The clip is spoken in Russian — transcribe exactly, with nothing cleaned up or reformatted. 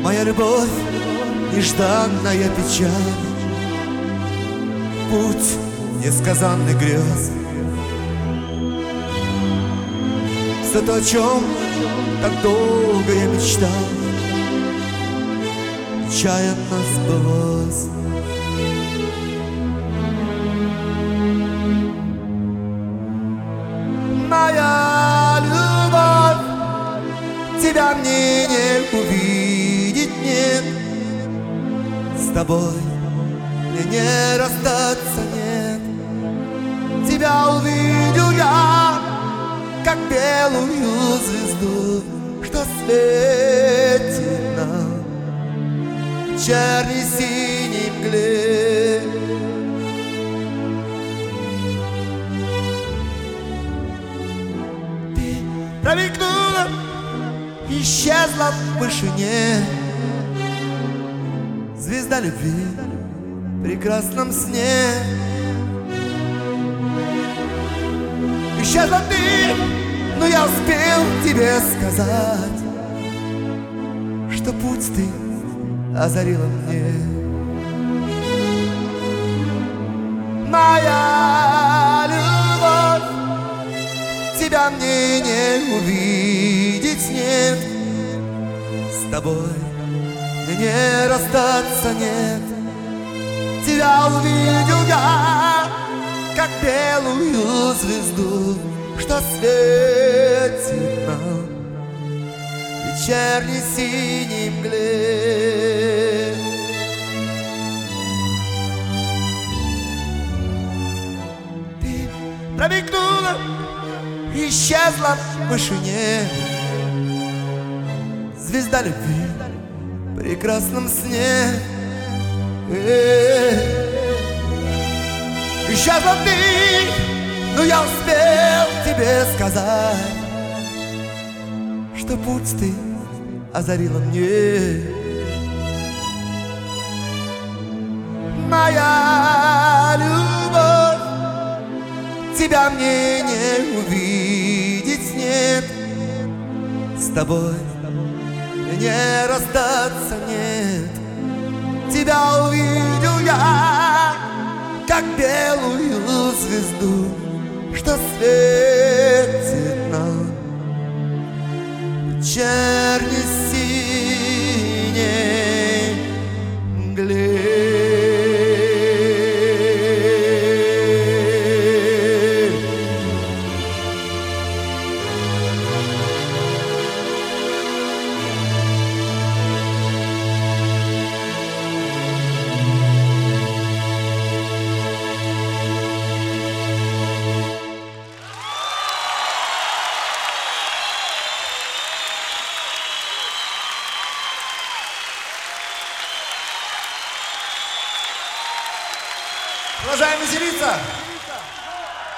Моя любовь, нежданная печаль, путь несказанный грез. Все то, о чем так долго я мечтал, нечаянно сбылось. Моя любовь, тебя мне не увидеть нет. С тобой мне не расстаться нет. Тебя увидел я, как белую звезду, что светит нам в вечерней синей мгле. Ты промелькнула, исчезла в вышине, звезда любви в прекрасном сне. Исчезла ты, но я успел тебе сказать, что путь ты озарила мне. Моя любовь, тебя мне не увидеть нет. С тобой мне не расстаться нет. Тебя увидел я, как белую звезду, что светит нам в вечерней синей мгле. Ты промелькнула, исчезла в вышине, звезда любви в прекрасном сне. Исчезла ты, но я успел тебе сказать, что путь ты озарила мне. Моя любовь, тебя мне не увидеть нет. С тобой мне не расстаться нет. Тебя увидел я, как белую звезду, что светит нам в вечерней синей мгле. Продолжаем веселиться!